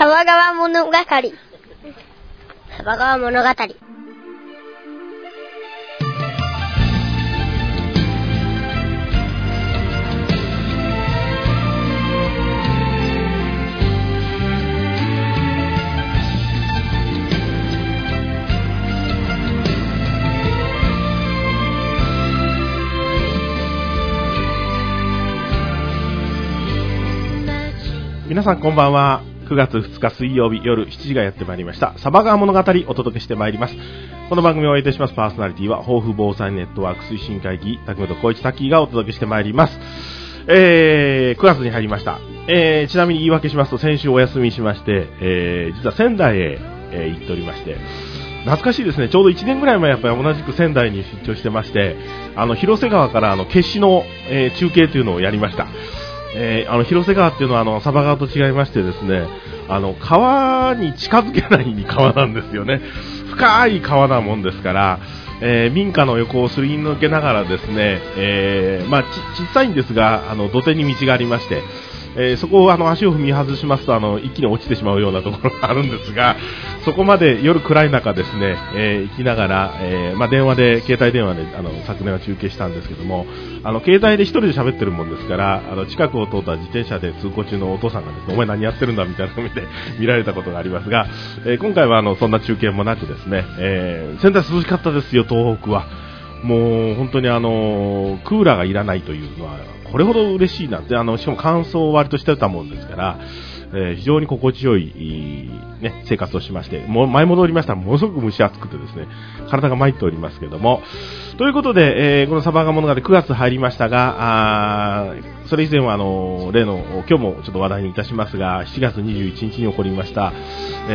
サバ川物語。サバ川物語。 皆さんこんばんは。9月2日水曜日夜7時がやってまいりました。サバ川物語お届けしてまいります。この番組をお会いいたしますパーソナリティは豊富防災ネットワーク推進会議竹本浩一タッキーがお届けしてまいります。9月に入りました。ちなみに言い訳しますと先週お休みしまして、実は仙台へ、行っておりまして、懐かしいですね。ちょうど1年ぐらい前やっぱり同じく仙台に出張してまして、広瀬川から決死の、中継というのをやりました。広瀬川っていうのはサバ川と違いましてですね、川に近づけない川なんですよね。深い川なもんですから、民家の横をすり抜けながらですね、小さいんですが土手に道がありまして、そこを足を踏み外しますと一気に落ちてしまうようなところがあるんですが、そこまで夜暗い中ですね、行きながら、携帯電話で昨年は中継したんですけども、携帯で一人で喋ってるもんですから、近くを通った自転車で通行中のお父さんがですね、お前何やってるんだみたいなのを見られたことがありますが、今回はそんな中継もなくですね、仙台涼しかったですよ。東北はもう本当にクーラーがいらないというのはこれほど嬉しいなって、しかも乾燥を割としてたもんですから、非常に心地よい、生活をしまして、もう前戻りましたらものすごく蒸し暑くてですね、体が参っておりますけども、ということで、このサバ川物語9月入りましたが、それ以前は例の今日もちょっと話題にいたしますが、7月21日に起こりました、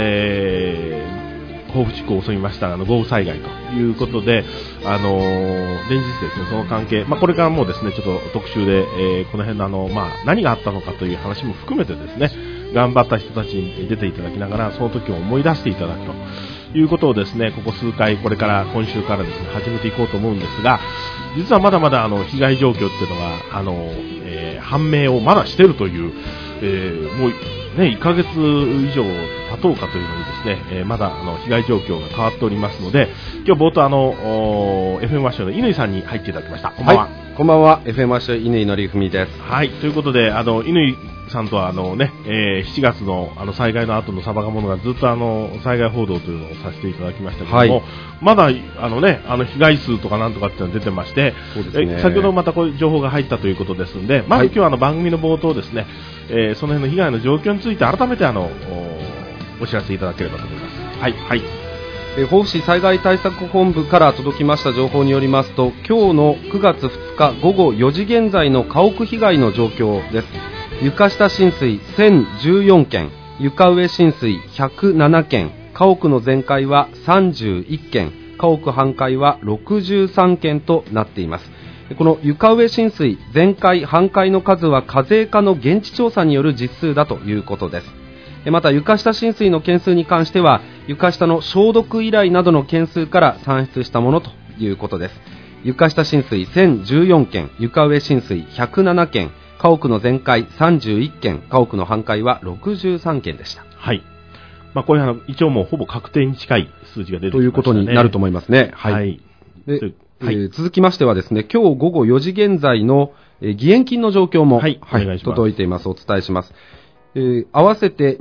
甲府地区を襲いました豪雨災害ということで、連日ですね、その関係、これからもうですね、ちょっと特集で、この辺の何があったのかという話も含めてですね、頑張った人たちに出ていただきながら、その時を思い出していただくということをですね、ここ数回、これから今週からですね、始めていこうと思うんですが、実はまだまだ被害状況っていうのが判明をまだしているという、もう1ヶ月以上経とうかというのにですね、まだ被害状況が変わっておりますので、今日冒頭FM ワッショイの乾さんに入っていただきました。こんばんは。はい、 こんばんは。FM ワッショイ乾則文です。 はい、ということで乾さんとは7月の災害の後のサバ川物がずっと災害報道というのをさせていただきましたけども、はい、まだ被害数とかなんとかっていうのが出てまして、そうですね、先ほどまたこういう情報が入ったということですので、まず今日は番組の冒頭ですね、その辺の被害の状況について改めてお知らせいただければと思います。はい、はい。 防府市災害対策本部から届きました情報によりますと、今日の9月2日午後4時現在の家屋被害の状況です。床下浸水1014件、床上浸水107件、家屋の全壊は31件、家屋半壊は63件となっています。この床上浸水、全壊、半壊の数は課税課の現地調査による実数だということです。また床下浸水の件数に関しては、床下の消毒依頼などの件数から算出したものということです。床下浸水1014件、床上浸水107件、家屋の全壊31件、家屋の半壊は63件でした。 はい。こういう一応もうほぼ確定に近い数字が出てきましたね。 ということになると思いますね。はい。はい、で続きましてはですね、今日午後4時現在の義援金の状況も、届いています。お伝えします。合わせて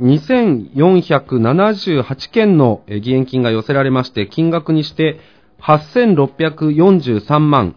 2478件の義援金が寄せられまして、金額にして8643万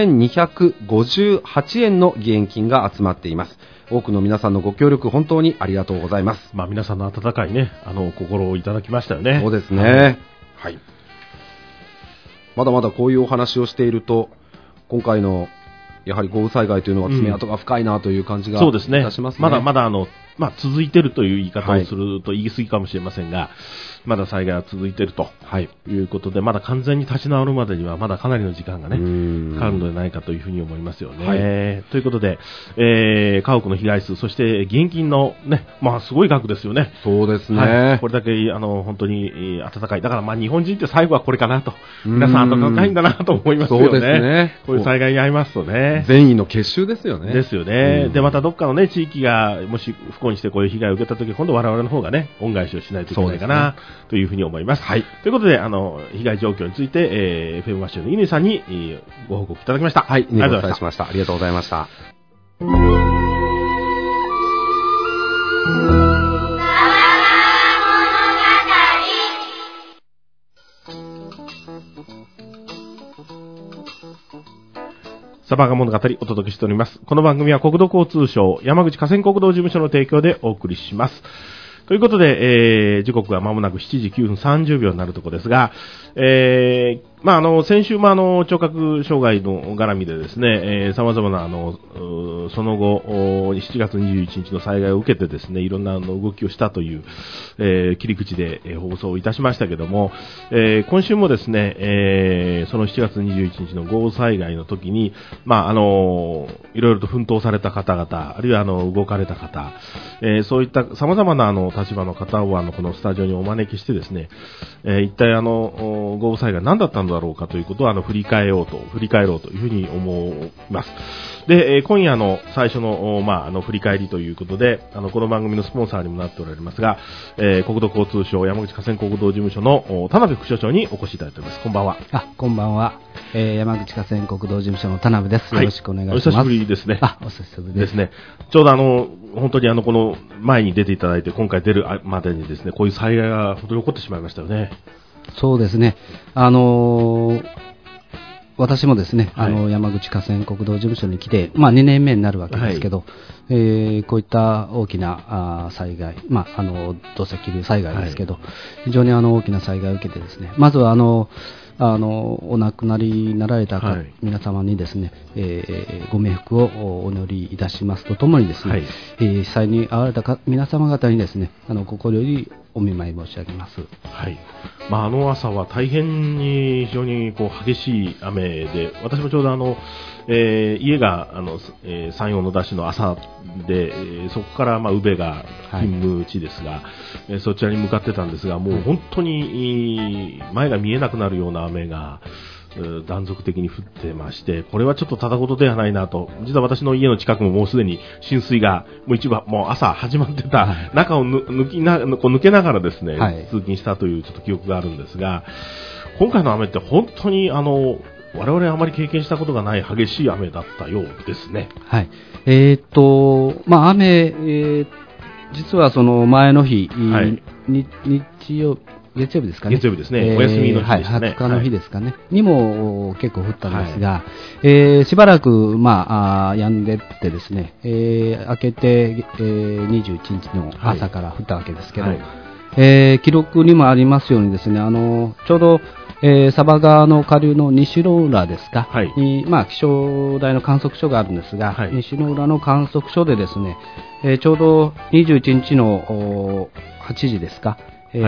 2258円の義援金が集まっています。多くの皆さんのご協力本当にありがとうございます。 皆さんの温かいね、心をいただきましたよね。 そうですね。はい。まだまだこういうお話をしていると、今回のやはり豪雨災害というのは爪痕が深いなという感じがいたしますね。 まだまだ続いているという言い方をすると言い過ぎかもしれませんが、まだ災害は続いているということで、まだ完全に立ち直るまでにはまだかなりの時間がね、かかるのではないかというふうに思いますよね。はい、ということで、家屋の被害数、そして義援金のね、すごい額ですよね。 そうですね。 はい、これだけ本当に温かい。だから日本人って最後はこれかなと。皆さん温かいんだなと思いますよね。そうですね。こういう災害に遭いますとね。 善意の結集ですよね。 ですよね。で、またどっかのね、地域がもし不幸行にしてこういう被害を受けたとき、今度我々の方がね、恩返しをしないといけないかな、というふうに思います。はい。ということで、被害状況について、FM マッシュの乾さんに、ご報告いただきました。 はい、お願いしました。ありがとうございました。 サバガ物語お届けしております。この番組は国土交通省山口河川国道事務所の提供でお送りします。ということで、時刻は間もなく7時9分30秒になるところですが、先週も聴覚障害の絡みでですね、様々なその後、7月21日の災害を受けてですね、いろんな動きをしたという、切り口で放送いたしましたけども、今週もですね、その7月21日の豪雨災害の時に、いろいろと奮闘された方々、あるいは動かれた方、そういった様々な立場の方をこのスタジオにお招きしてですね、一体豪雨災害何だったんだろうかということを振り返ろうというふうに思います。で、今夜の最初の振り返りということで、この番組のスポンサーにもなっておられますが、国土交通省山口河川国道事務所の田辺副所長にお越しいただいております。こんばんは。 こんばんは。山口河川国道事務所の田辺です。よろしくお願いします。 お久しぶりですね。 お久しぶりですね。ちょうど本当にこの前に出ていただいて、今回出るまでにですね、こういう災害が本当に起こってしまいましたよね。 そうですね。私もですね、山口河川国道事務所に来て、2年目になるわけですけど、こういった大きな災害、土石流災害ですけど、非常に大きな災害を受けてですね、まずはお亡くなりになられた皆様にですね、ご冥福をお祈りいたしますとともにですね、被災に遭われた皆様方にですね、心よりお見舞い申し上げます。 はい。朝は大変に非常に激しい雨で、私もちょうど家が山陽の田市の朝で、そこから宇部が勤務地ですが、そちらに向かってたんですが、もう本当に前が見えなくなるような雨が断続的に降ってまして、これはちょっとただ事ではないなと。実は私の家の近くももうすでに浸水がもう一番もう朝始まってた中を抜けながらですね、通勤したというちょっと記憶があるんですが、今回の雨って本当に我々あまり経験したことがない激しい雨だったようですね。 はい。雨、実はその前の日、月曜日ですかね。 月曜日ですね。お休みの日でしたね。 20日の日ですかね。にも結構降ったんですが、しばらく、止んでってですね、明けて、21日の朝から降ったわけですけど、記録にもありますようにですね、ちょうど、佐波川の下流の西の浦ですか、に、気象台の観測所があるんですが、西の浦の観測所でですね、ちょうど21日の8時ですか、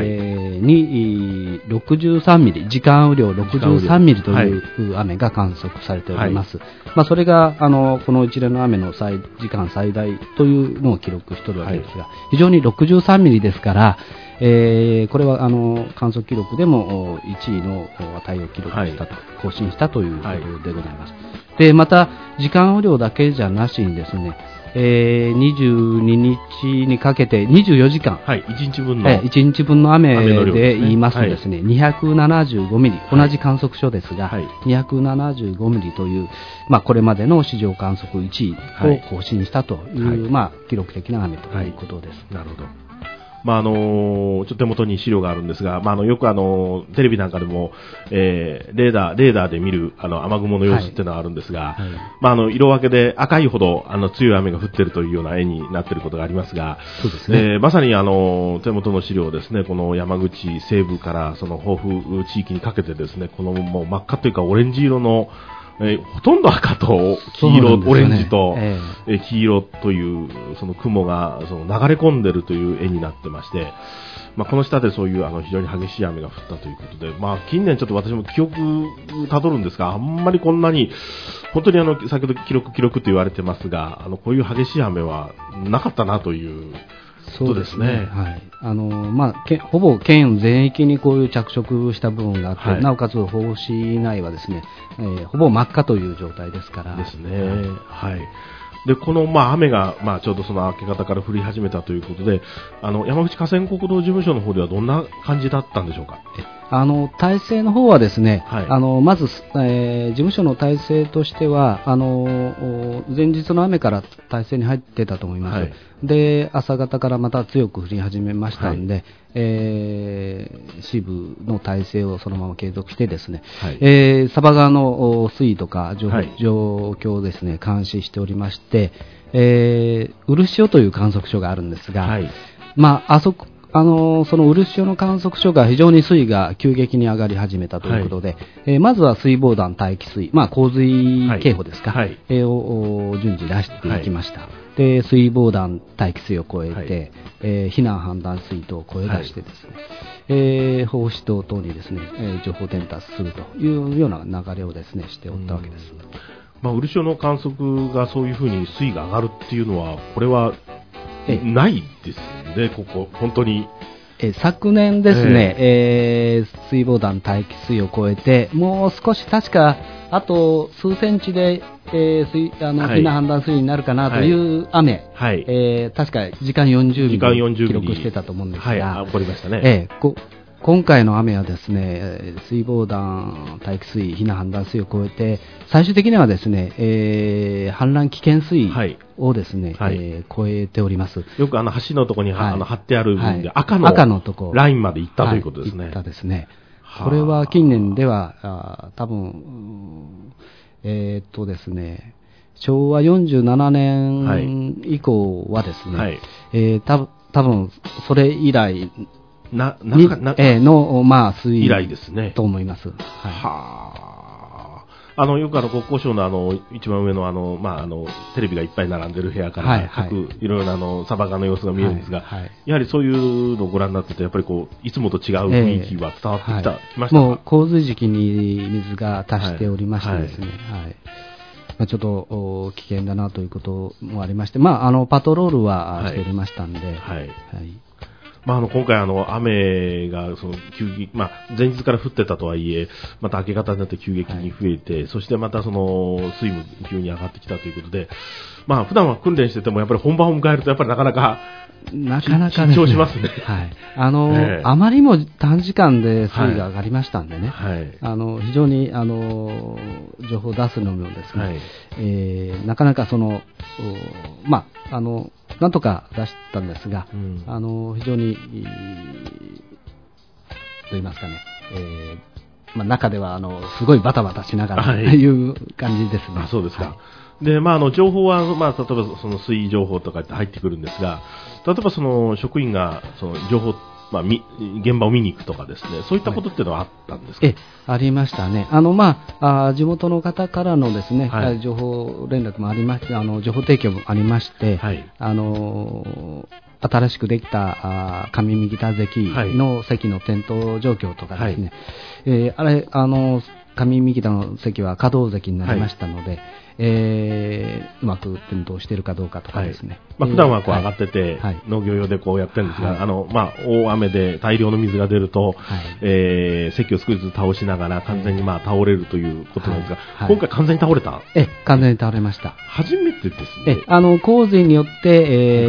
に63ミリ、時間雨量63ミリという雨が観測されております。それがこの一連の雨の時間最大というのを記録しておるわけですが、非常に63ミリですから、これは観測記録でも1位の値を記録したと、更新したということでございます。で、また時間雨量だけじゃなしにですね、22日にかけて24時間、 1 日分の雨で言いますとですね、275ミリ、同じ観測所ですが、275ミリという、これまでの史上観測1位を更新したという、記録的な雨ということです。 なるほど。ちょっと手元に資料があるんですが、よくテレビなんかでも、レーダーで見る雨雲の様子っていうのはあるんですが、色分けで赤いほど強い雨が降っているというような絵になっていることがありますが、 そうですね。 まさに手元の資料ですね、この山口西部からその豊富地域にかけてですね、このもう真っ赤というかオレンジ色のほとんど赤と黄色、オレンジと黄色というその雲がその流れ込んでるという絵になってまして、この下でそういう非常に激しい雨が降ったということで、近年ちょっと私も記憶たどるんですが、あんまりこんなに本当に先ほど記録と言われてますが、こういう激しい雨はなかったなというそうですね。 ほぼ県全域にこういう着色した部分があって、なおかつ法市内はですね、ほぼ真っ赤という状態ですから。 ですね。はい。 で、この、雨が、ちょうどその明け方から降り始めたということで、山口河川国道事務所の方ではどんな感じだったんでしょうか。 体制の方はですね、 はいまず、事務所の体制としては、前日の雨から体制に入ってたと思います。 はい、 で、朝方からまた強く降り始めましたんで、支部の体制をそのまま継続してですね、 はい、 佐波川の水位とか状はい況をですね、監視しておりまして、漆潮という観測所があるんですが、 はい、 その漆潮の観測所が非常に水位が急激に上がり始めたということで、まずは水防団待機水、洪水警報ですか、を順次出していきました。で、水防団待機水を超えて、避難判断水等を超え出してですね、放出等々にですね、情報伝達するというような流れをですね、しておったわけです。 漆潮の観測がそういうふうに水位が上がるっていうのは、これはないですね、ここ、本当に。 昨年ですね、水防団待機水を超えて、もう少し確か、あと数センチで、避難判断水位になるかなという雨、確か時間40ミリ記録してたと思うんですが、 起こりましたね。 今回の雨はですね、水防団待機水位、避難判断水位を超えて、最終的にはですね、氾濫危険水位をですね、超えております。 よく橋のところに貼ってある部分で赤のとこラインまで行ったということですね。 行ったですね。これは近年では多分ですね、昭和47年以降はですね、多分それ以来の水位ですねと思います。 よく国交省の一番上のテレビがいっぱい並んでる部屋から各いろいろな佐波川の様子が見えるんですが、やはりそういうのをご覧になってて、やっぱりいつもと違う雰囲気は伝わってきましたか。 もう洪水時期に水が達しておりましてですね、ちょっと危険だなということもありまして、パトロールはしておりましたんで、 今回雨が急激、前日から降ってたとはいえ、また明け方になって急激に増えて、そしてまた水も急に上がってきたということで、普段は訓練しててもやっぱり本番を迎えるとやっぱりなかなか緊張しますね。 あまりも短時間で水位が上がりましたんでね、非常に情報を出すのもですね、なかなかなんとか出したんですが、非常にと言いますかね、中ではすごいバタバタしながらという感じですね。 そうですか。で、情報は、例えばその水位情報とかって入ってくるんですが、例えば職員が情報、現場を見に行くとかですね、そういったことっていうのはあったんですか。 ありましたね。地元の方からのですね、情報連絡もありまして、情報提供もありまして、新しくできた上三木田関の席の点灯状況とかですね、上三木田の席は可動関になりましたので、うまく点灯しているかどうかとかですね。 普段は上がってて、農業用でやってるんですが、大雨で大量の水が出ると、席を少しずつ倒しながら完全に倒れるということなんですが、今回完全に倒れた？ 完全に倒れました。 初めてですね。 洪水によって、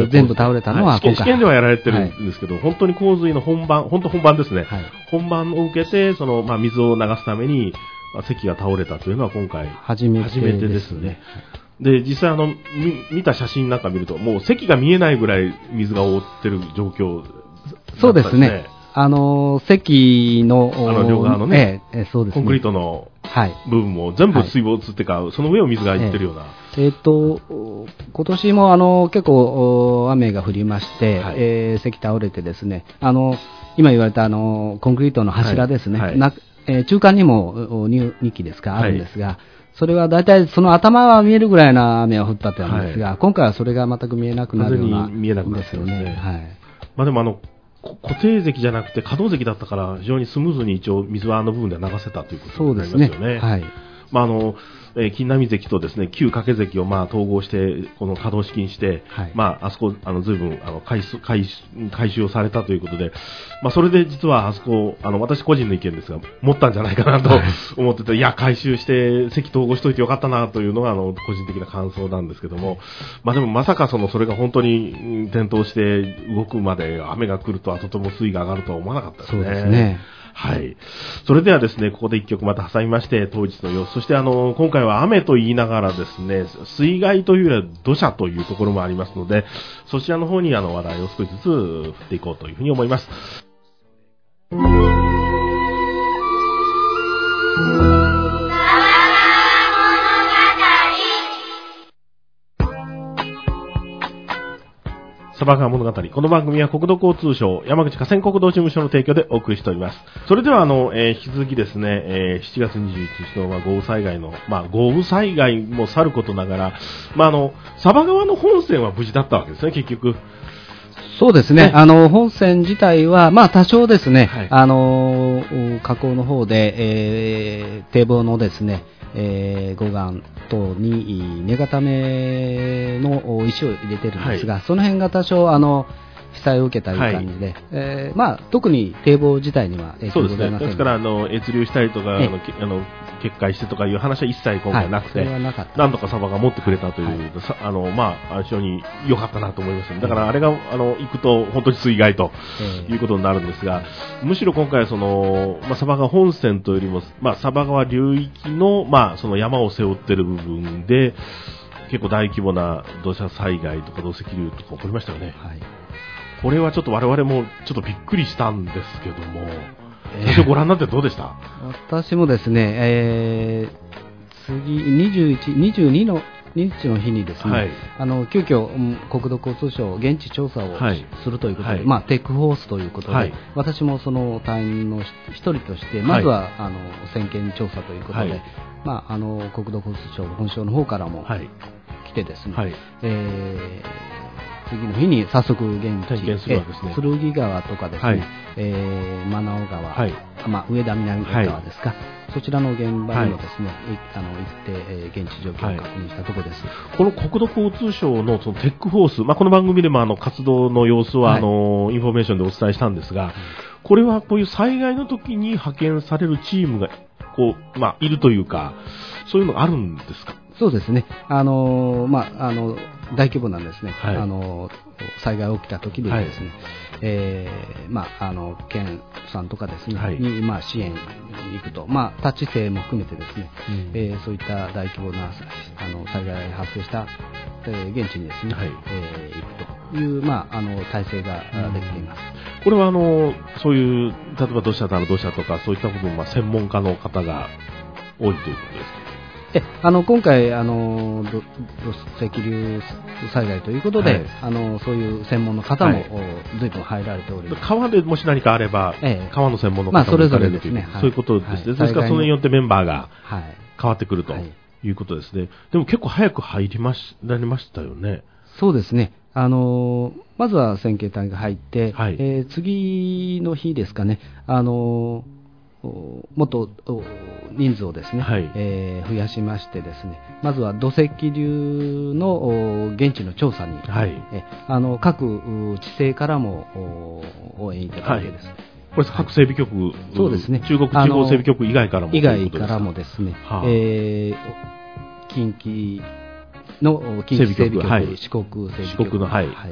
全部倒れたのは今回。 試験ではやられてるんですけど、本当に洪水の本番ですね。本番を受けて、水を流すために、席が倒れたというのは今回初めてですね。で、実際見た写真なんか見ると、もう席が見えないぐらい水が覆ってる状況だったですね。 そうですね。席の両側のね、 そうですね、 コンクリートの部分も全部水没っていうか、その上を水がいってるような。 今年も結構雨が降りまして、席倒れてですね、今言われたコンクリートの柱ですね。中間にも 2基ですかあるんですが、それは大体その頭は見えるぐらいな雨が降ったとなんですが、今回はそれが全く見えなくなるような見えなくなってますね。でも固定席じゃなくて可動席だったから非常にスムーズに一応水は部分では流せたということになりますよね。 金波関とですね、旧掛関を統合して、この可動式にして、はい、あそこ、随分、改修をされたということで、それで実はあそこ、私個人の意見ですが、持ったんじゃないかなと思ってて、いや、改修して、席統合しといてよかったなというのが、個人的な感想なんですけども、でもまさかそれが本当に点灯して動くまで雨が来るとはとても水位が上がるとは思わなかったですね。 そうですね。 はい。それではですね、ここで一曲また挟みまして、当日の様子、そして今回は雨と言いながらですね、水害というよりは土砂というところもありますので、そちらの方に話題を少しずつ振っていこうというふうに思います。サバ川物語。この番組は国土交通省山口河川国道事務所の提供でお送りしております。それでは引き続きですね、7月21日の豪雨災害の、豪雨災害もさることながら、サバ川の本線は無事だったわけですね、結局。 そうですね。本線自体は、多少ですね、はい、河口の方で、堤防のですね、護岸等に根固めの石を入れてるんですが、はい、その辺が多少被災を受けたいう感じで、はい、特に堤防自体には影響ございません。 ですから越流したりとか決壊してとかいう話は一切今回なくて、はい、なんとかサバが持ってくれたという、はい、非常に良かったなと思います。だからあれが行くと本当に水害ということになるんですが、むしろ今回サバ川本線というよりも、サバ川流域のその山を背負っている部分で結構大規模な土砂災害とか土石流とか起こりましたよね。はい、これはちょっと我々もちょっとびっくりしたんですけども、最初ご覧になってどうでした？ 私もですね、次22の日の日にですね、はい、急遽国土交通省現地調査をするということで、はい、テックフォースということで、はい、私もその隊員の一人としてまずは、先見調査ということで、はい、国土交通省本省の方からも来てですね、はい、次の日に早速現地剣川とかですね、はい、真直川、はい、上田南川ですか、はい、そちらの現場にもですね、はい、行って、現地状況を確認したところです。はい、 この国土交通省のそのテックフォース、この番組でも活動の様子は、はい、インフォメーションでお伝えしたんですが、これはこういう災害の時に派遣されるチームがいるというか、そういうのがあるんですか？ そうですね。大規模なんですね。はい、災害が起きた時にですね、はい、県さんとかですね、はい、に支援に行くと、タッチ制も含めてですね、そういった大規模な災害発生した、現地にですね、はい、行くという体制ができています。 これはそういう例えば土砂とかそういった部分は専門家の方が多いということですか？ 今回土石流災害ということで、はい、そういう専門の方も随分入られております。 川でもし何かあれば、川の専門の方もそれぞれですね、 そういうことですね。ですからそれによってメンバーが変わってくるということですね。でも結構早く入りましたよね。 そうですね。まずは先遣隊が入って、はい、次の日ですかね、もっと人数をですね、はい、増やしましてですね、まずは土石流の現地の調査に、はい、各地政からも応援いただいてですね、はい、 これ各整備局、 そうですね、 中国地方整備局以外からもですね、近畿整備局、はい、四国整備局の、はいはい、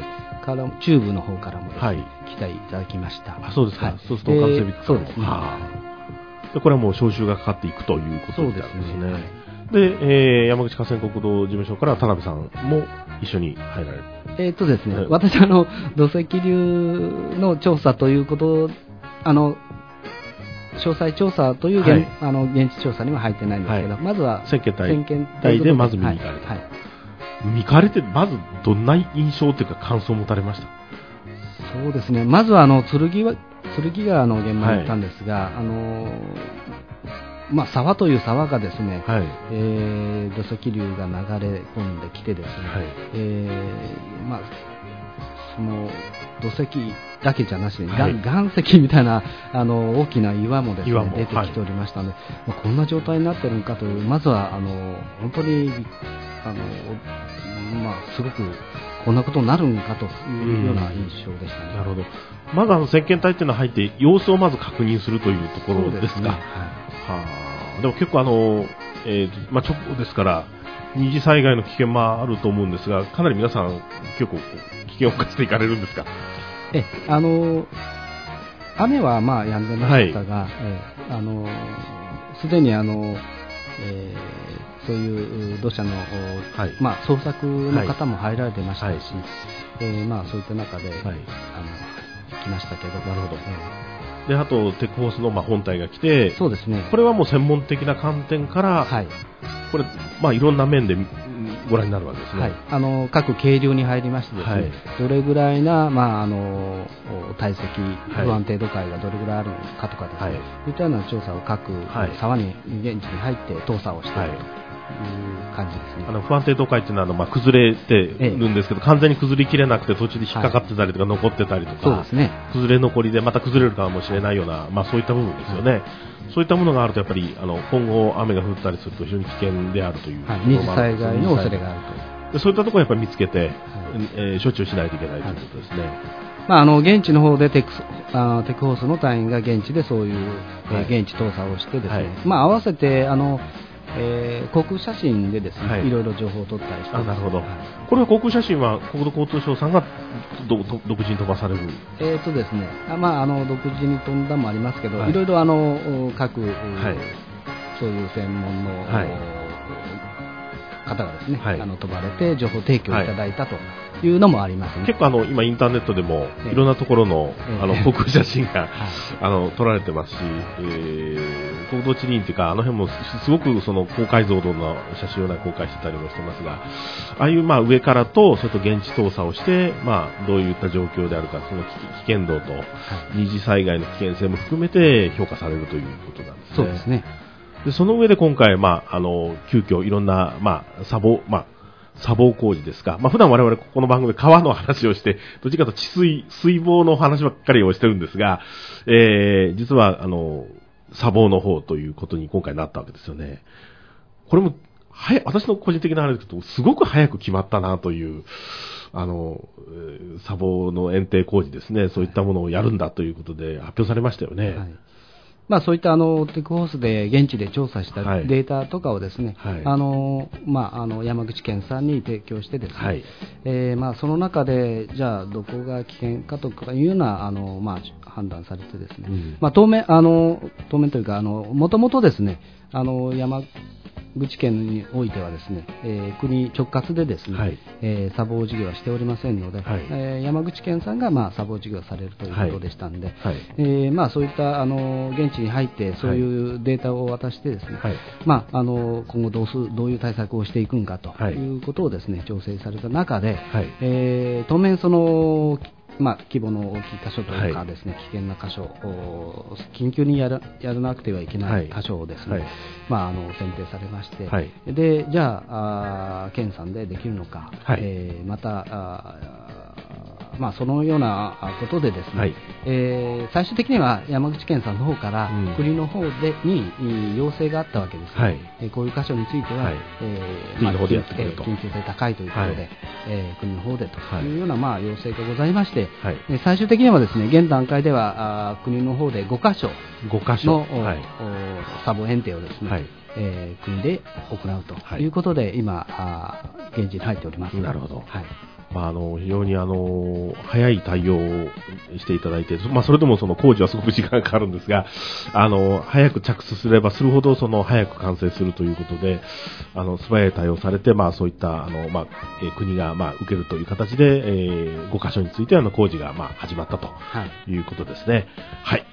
から中部の方からもですね、はい、来ていただきました。 そうですか。はい、そうすると各整備局からも、そうですね。でこれはもう招集がかかっていくということなんですね。そうですね。で、山口河川国道事務所から田辺さんも一緒に入られる。 ですね、私土石流の調査ということ詳細調査という、はい、現地調査には入ってないんですけど、はい、まずは先遣隊でまず見に行かれた。はいはい、見かれてまずどんな印象というか感想を持たれました？ そうですね。まずは剣川の現場に行ったんですが、沢という沢がですね、はい、土石流が流れ込んできてですね、はい、その土石だけじゃなしに、 はい岩石みたいな大きな岩もです岩もね出てきておりましたので、こんな状態になっているのかという、まずは本当にすごくこんなことになるんかというような印象でしたね。 なるほど。まず先遣隊っていうのは入って様子をまず確認するというところですか。 そうですね。 はあ、でも結構直後ですから二次災害の危険もあると思うんですが、かなり皆さん結構危険を冒していかれるんですか。 雨は止んでましたが、すでにそういう土砂の、捜索の方も入られてましたし、そういった中で、来ましたけど。 なるほど。で、あとテックホースの本体が来て、 そうですね。 これはもう専門的な観点から、これいろんな面でご覧になるわけですね。 各渓流に入りましてですね、どれぐらいな堆積、不安定度階がどれぐらいあるのかとかですね、そういったような調査を各沢に現地に入って調査をしているという感じですね。 不安定度階っていうのは崩れてるんですけど、完全に崩れきれなくて途中で引っかかってたりとか残ってたりとか、 そうですね、 崩れ残りでまた崩れるかもしれないような、そういった部分ですよね。そういったものがあるとやっぱり今後雨が降ったりすると非常に危険であるという、 二次災害の恐れがあると。 でそういったところをやっぱり見つけて、処置をしないといけないということですね。 現地の方でテックホースの隊員が現地でそういう、現地調査をしてですね、合わせて航空写真でですね、いろいろ情報を取ったりしてます。 なるほど。これは航空写真は国土交通省さんが独自に飛ばされる。 ですね、独自に飛んだもありますけど、いろいろ各、そういう専門の、方がですね、飛ばれて情報提供いただいたというのもありますね。 結構今インターネットでもいろんなところの航空写真が撮られてますし、国土地理院というか辺もすごくその高解像度の写真を公開してたりもしてますが、ああいう上からとそれと現地調査をして、どういった状況であるか、その危険度と二次災害の危険性も含めて評価されるということなんですね。 そうですね。 でその上で今回、急遽いろんな、砂防工事ですか。普段我々この番組で川の話をして、どっちかというと水防の話ばっかりをしてるんですが、実は、砂防の方ということに今回なったわけですよね。これも、私の個人的な話ですけど、すごく早く決まったなという、砂防の堰堤工事ですね。そういったものをやるんだということで発表されましたよね。 そういったテックホースで現地で調査したデータとかをですね、山口県さんに提供してですね、その中でじゃあどこが危険かとかいうような判断されてですね、当面というかもともとですね、山口県においてはですね、国直轄でですね、砂防事業はしておりませんので、山口県さんが砂防事業されるということでしたので、そういった現地に入ってそういうデータを渡してですね、今後どういう対策をしていくんかということをですね調整された中で、当面その規模の大きい箇所というかですね、危険な箇所、緊急にやらなくてはいけない箇所をですね、選定されまして、でじゃあ県さんでできるのか、またそのようなことでですね、最終的には山口県さんの方から国の方に要請があったわけですね。こういう箇所については、 国の方でやってくれと、 緊急性高いということで、国の方でというような要請がございまして、最終的にはですね、現段階では国の方で5箇所の砂防堰堤をですね、国で行うということで、今現地に入っております。 なるほど。非常に早い対応をしていただいて、それでもその工事はすごく時間がかかるんですが、早く着手すればするほど早く完成するということで、素早い対応されて、そういった国が受けるという形で、5カ所について工事が始まったということですね。はい。